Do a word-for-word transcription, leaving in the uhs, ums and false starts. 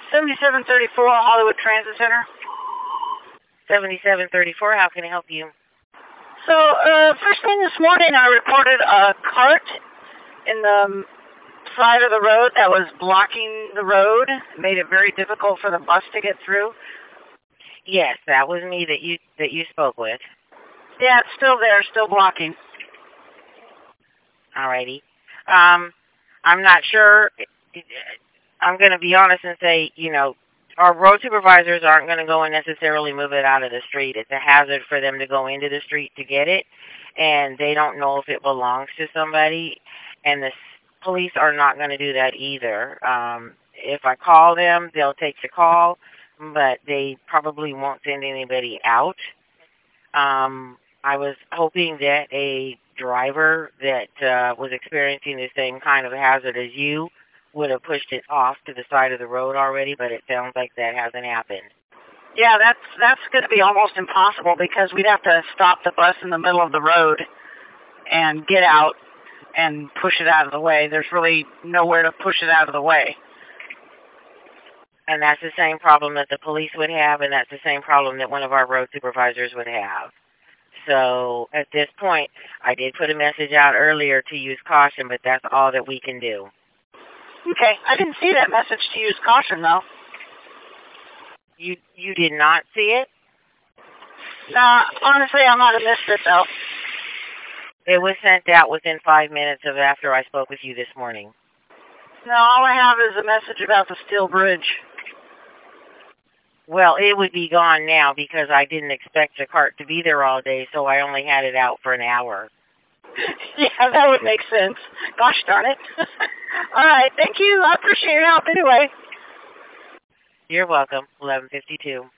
seventy-seven thirty-four Hollywood Transit Center. seventy-seven thirty-four, how can I help you? So, uh, first thing this morning, I reported a cart in the side of the road that was blocking the road. It made it very difficult for the bus to get through. Yes, that was me that you that you spoke with. Yeah, it's still there, still blocking. Alrighty. Um, I'm not sure. I'm going to be honest and say, you know, our road supervisors aren't going to go and necessarily move it out of the street. It's a hazard for them to go into the street to get it, and they don't know if it belongs to somebody, and the police are not going to do that either. Um, if I call them, they'll take the call, but they probably won't send anybody out. Um, I was hoping that a driver that uh, was experiencing the same kind of hazard as you would have pushed it off to the side of the road already, but it sounds like that hasn't happened. Yeah, that's that's going to be almost impossible because we'd have to stop the bus in the middle of the road and get out and push it out of the way. There's really nowhere to push it out of the way. And that's the same problem that the police would have, and that's the same problem that one of our road supervisors would have. So at this point, I did put a message out earlier to use caution, but that's all that we can do. Okay, I didn't see that message to use caution, though. You you did not see it? Nah, honestly, I might have missed it, though. It was sent out within five minutes of after I spoke with you this morning. No, all I have is a message about the steel bridge. Well, it would be gone now because I didn't expect the cart to be there all day, so I only had it out for an hour. Yeah, that would make sense. Gosh darn it. All right, thank you. I appreciate your help anyway. You're welcome. eleven fifty-two.